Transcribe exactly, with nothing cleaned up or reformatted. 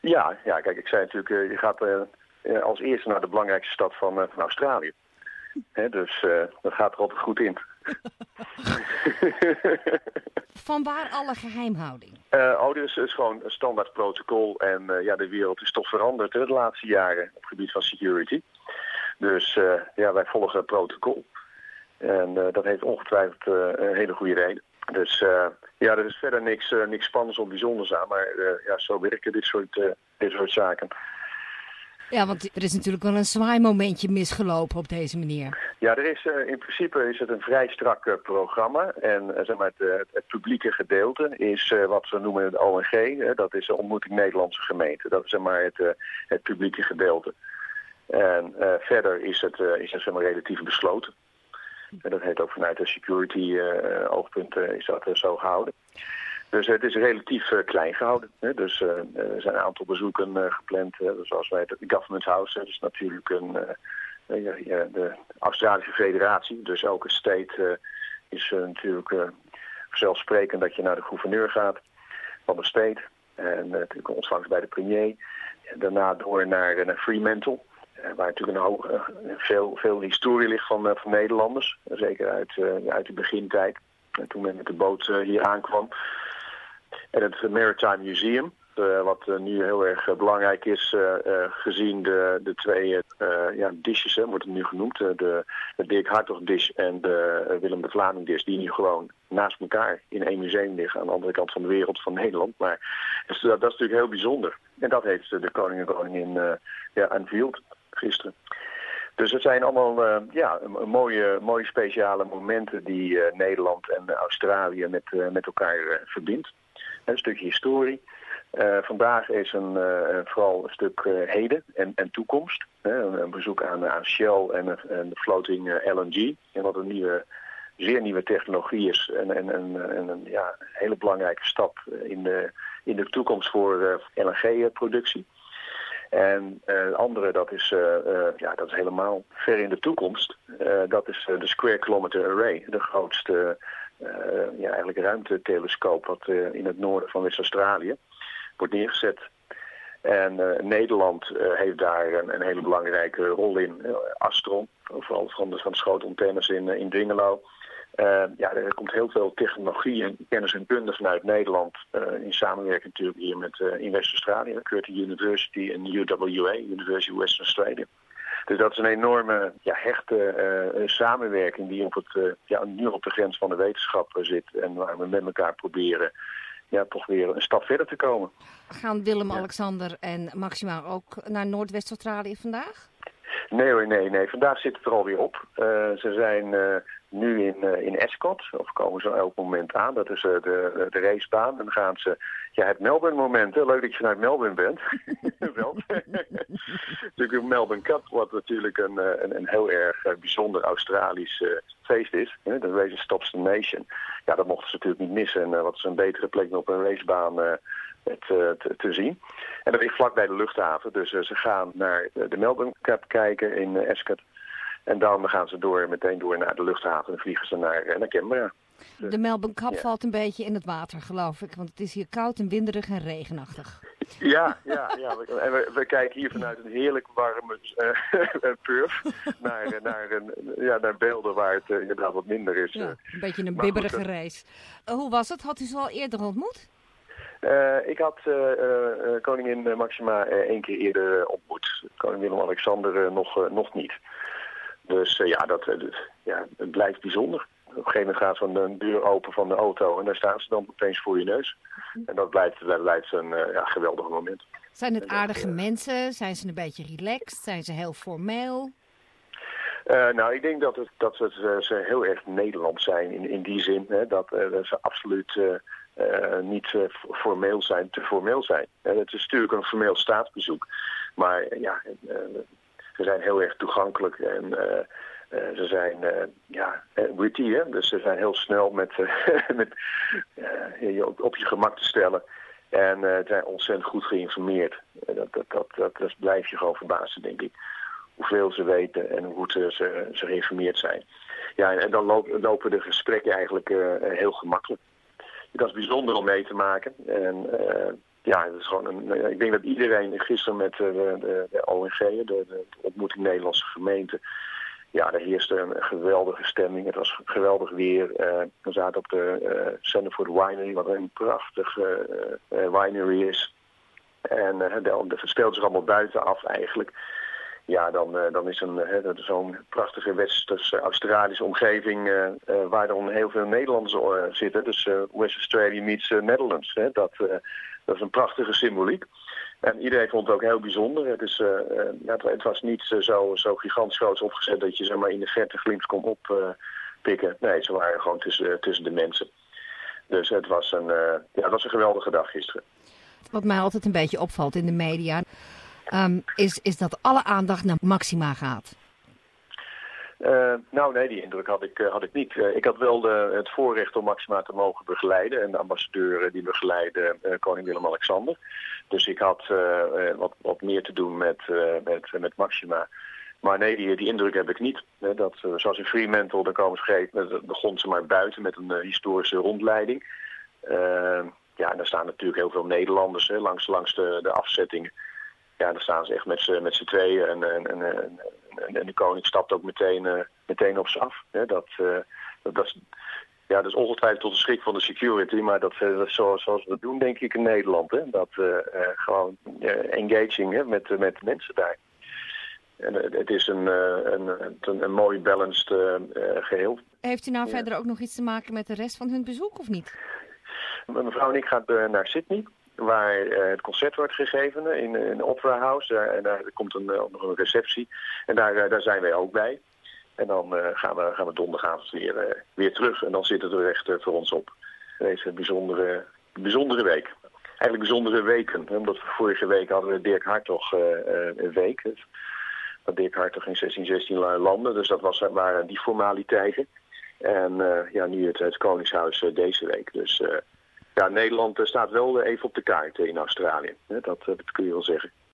Ja, ja, kijk, ik zei natuurlijk, uh, je gaat uh, als eerste naar de belangrijkste stad van, uh, van Australië. Hè, dus uh, dat gaat er altijd goed in. Vanwaar alle geheimhouding? Uh, oh, dit is, is gewoon een standaard protocol. En uh, ja, de wereld is toch veranderd hè, de laatste jaren op het gebied van security. Dus uh, ja, wij volgen het protocol. En uh, dat heeft ongetwijfeld uh, een hele goede reden. Dus uh, ja, er is verder niks, uh, niks spannends of bijzonders aan. Maar uh, ja, zo werken dit soort, uh, dit soort zaken. Ja, want er is natuurlijk wel een zwaaimomentje misgelopen op deze manier. Ja, er is, uh, in principe is het een vrij strak uh, programma. En uh, zeg maar het, uh, het publieke gedeelte is uh, wat we noemen het O N G. Uh, dat is de Ontmoeting Nederlandse Gemeenten. Dat is zeg maar het, uh, het publieke gedeelte. En uh, verder is het, uh, is het zeg maar, relatief besloten. En dat heet ook vanuit de security uh, oogpunt uh, is dat uh, zo gehouden. Dus het is relatief uh, klein gehouden. Hè? Dus uh, er zijn een aantal bezoeken uh, gepland. Uh, zoals wij het Government House. Dat is natuurlijk een, uh, uh, ja, de Australische Federatie. Dus elke state uh, is uh, natuurlijk uh, vanzelfsprekend dat je naar de gouverneur gaat van de state. En uh, natuurlijk ontvangst bij de premier. En daarna door naar, uh, naar Fremantle. Uh, waar natuurlijk een hoog, uh, veel, veel historie ligt van, uh, van Nederlanders. Uh, zeker uit, uh, uit de begintijd. Uh, toen men met de boot uh, hier aankwam. En het Maritime Museum, uh, wat uh, nu heel erg uh, belangrijk is, uh, uh, gezien de, de twee uh, ja, dishes, hè, wordt het nu genoemd. Uh, de, de Dirk Hartog dish en de uh, Willem de Vlaming dish, die nu gewoon naast elkaar in één museum liggen aan de andere kant van de wereld van Nederland. Maar dus, dat, dat is natuurlijk heel bijzonder. En dat heeft uh, de koning en koningin uh, ja, unveiled gisteren. Dus het zijn allemaal uh, ja, een, een mooie, mooie speciale momenten die uh, Nederland en uh, Australië met, uh, met elkaar uh, verbindt. Een stukje historie. Uh, vandaag is een, uh, vooral een stuk uh, heden en, en toekomst. Uh, een bezoek aan, aan Shell en, en de floating uh, L N G. En wat een nieuwe, zeer nieuwe technologie is. En, en, en, en een ja, hele belangrijke stap in de, in de toekomst voor uh, L N G-productie. En uh, het andere, dat is, uh, uh, ja, dat is helemaal ver in de toekomst. Uh, dat is uh, de Square Kilometer Array. De grootste uh, ja, eigenlijk ruimtetelescoop wat uh, in het noorden van West-Australië wordt neergezet. En uh, Nederland uh, heeft daar een, een hele belangrijke rol in. Uh, Astron, vooral van de, van de schootantennes in, uh, in Dwingelo. Uh, ja, er komt heel veel technologie en kennis en kunde vanuit Nederland. Uh, in samenwerking natuurlijk hier met uh, in West-Australië. Curtin University en U W A, University of Western Australia. Dus dat is een enorme ja, hechte uh, samenwerking die op het, uh, ja, nu op de grens van de wetenschap uh, zit. En waar we met elkaar proberen ja, toch weer een stap verder te komen. Gaan Willem, ja. Alexander en Maxima ook naar Noordwest-Australië vandaag? Nee hoor, nee, nee. Vandaag zit het er alweer op. Uh, ze zijn uh, nu in, uh, in Ascot, of komen ze elk moment aan. Dat is uh, de, de racebaan. En dan gaan ze, ja, het Melbourne-moment. Hè? Leuk dat je vanuit Melbourne bent. Wel. Natuurlijk een Melbourne Cup, wat natuurlijk een, een, een heel erg uh, bijzonder Australisch uh, feest is. Hè? De Race Stops the Nation. Ja, dat mochten ze natuurlijk niet missen. En uh, wat is een betere plek dan op een racebaan uh, Het, uh, te, te zien. En dat ligt vlak bij de luchthaven. Dus uh, ze gaan naar de Melbourne Cup kijken in uh, Ascot. En dan gaan ze door, meteen door naar de luchthaven en vliegen ze naar, uh, naar Canberra. De Melbourne Cup ja. valt een beetje in het water, geloof ik. Want het is hier koud en winderig en regenachtig. Ja, ja, ja. We, en we, we kijken hier vanuit een heerlijk warme uh, Perth naar, naar, een, ja, naar beelden waar het uh, inderdaad wat minder is. Ja, een beetje een maar bibberige goed, reis. Uh, hoe was het? Had u ze al eerder ontmoet? Uh, ik had uh, uh, koningin Maxima uh, één keer eerder ontmoet. Koning Willem-Alexander uh, nog, uh, nog niet. Dus uh, ja, dat, uh, dat, ja, het blijft bijzonder. Op een gegeven moment gaat zo'n deur open van de auto en daar staan ze dan opeens voor je neus. En dat blijft, dat blijft een uh, ja, geweldig moment. Zijn het aardige uh, mensen? Zijn ze een beetje relaxed? Zijn ze heel formeel? Uh, nou, ik denk dat, het, dat het, uh, ze heel erg Nederlands zijn in, in die zin. Hè, dat, uh, dat ze absoluut uh, uh, niet uh, formeel zijn, te formeel zijn. Uh, het is natuurlijk een formeel staatsbezoek. Maar uh, ja, uh, ze zijn heel erg toegankelijk en uh, uh, ze zijn uh, ja, witty, hè? Dus ze zijn heel snel met, uh, met uh, je op, op je gemak te stellen. En uh, ze zijn ontzettend goed geïnformeerd. Uh, dat, dat, dat, dat, dat blijf je gewoon verbazen, denk ik. Hoeveel ze weten en hoe goed ze, ze, ze geïnformeerd zijn. Ja, en, en dan lopen, lopen de gesprekken eigenlijk uh, heel gemakkelijk. Dat is bijzonder om mee te maken. En uh, Ja, het is gewoon een, ik denk dat iedereen gisteren met de, de, de O N G, de, de ontmoeting Nederlandse gemeenten, ja, er heerste een geweldige stemming. Het was geweldig weer. Uh, we zaten op de uh, Sanderford Winery, wat een prachtige uh, uh, winery is. En uh, dat speelt zich allemaal buitenaf eigenlijk. Ja, dan, uh, dan is een, uh, zo'n prachtige West-Australische omgeving uh, uh, waar dan heel veel Nederlanders uh, zitten. Dus uh, West Australia meets uh, Netherlands. Hè? Dat, uh, dat is een prachtige symboliek. En iedereen vond het ook heel bijzonder. Het, is, uh, uh, het, het was niet uh, zo, zo gigantisch groot opgezet dat je zeg maar, in de verte glimps kon oppikken. Uh, nee, ze waren gewoon tussen, uh, tussen de mensen. Dus het was, een, uh, ja, het was een geweldige dag gisteren. Wat mij altijd een beetje opvalt in de media, um, is, is dat alle aandacht naar Máxima gaat. Uh, nou nee, die indruk had ik, uh, had ik niet. Uh, ik had wel de, het voorrecht om Máxima te mogen begeleiden. En de ambassadeur uh, die begeleidde uh, koning Willem-Alexander. Dus ik had uh, uh, wat, wat meer te doen met, uh, met, uh, met Máxima. Maar nee, die, die indruk heb ik niet. Uh, dat, uh, zoals in Fremantle, daar komen ze gegeven, begon ze maar buiten met een uh, historische rondleiding. Uh, ja, en daar staan natuurlijk heel veel Nederlanders hè, langs, langs de, de afzettingen. Ja, daar staan ze echt met z'n tweeën en, en, en, en, en de koning stapt ook meteen, uh, meteen op ze af. Hè. Dat, uh, dat, dat, is, ja, dat is ongetwijfeld tot de schrik van de security, maar dat, uh, dat is zoals, zoals we dat doen denk ik in Nederland. Hè. Dat uh, uh, gewoon uh, engaging hè, met, uh, met de mensen daar. En uh, het is een, uh, een, een, een mooi balanced uh, uh, geheel. Heeft u nou ja. verder ook nog iets te maken met de rest van hun bezoek of niet? Mevrouw en ik gaan uh, naar Sydney. Waar uh, het concert wordt gegeven in, in de Opera House. Daar, en daar komt een, uh, nog een receptie. En daar, uh, daar zijn wij ook bij. En dan uh, gaan, we, gaan we donderdagavond weer, uh, weer terug. En dan zit het er echt uh, voor ons op. Deze bijzondere, bijzondere week. Eigenlijk bijzondere weken. Omdat we vorige week hadden we Dirk Hartog uh, uh, een week. Dus, dat Dirk Hartog in zestien zestien landen. Dus dat was, waren die formaliteiten. En uh, ja, nu het, het Koningshuis uh, deze week. Dus... Uh, Ja, Nederland staat wel even op de kaart in Australië. Dat, dat kun je wel zeggen.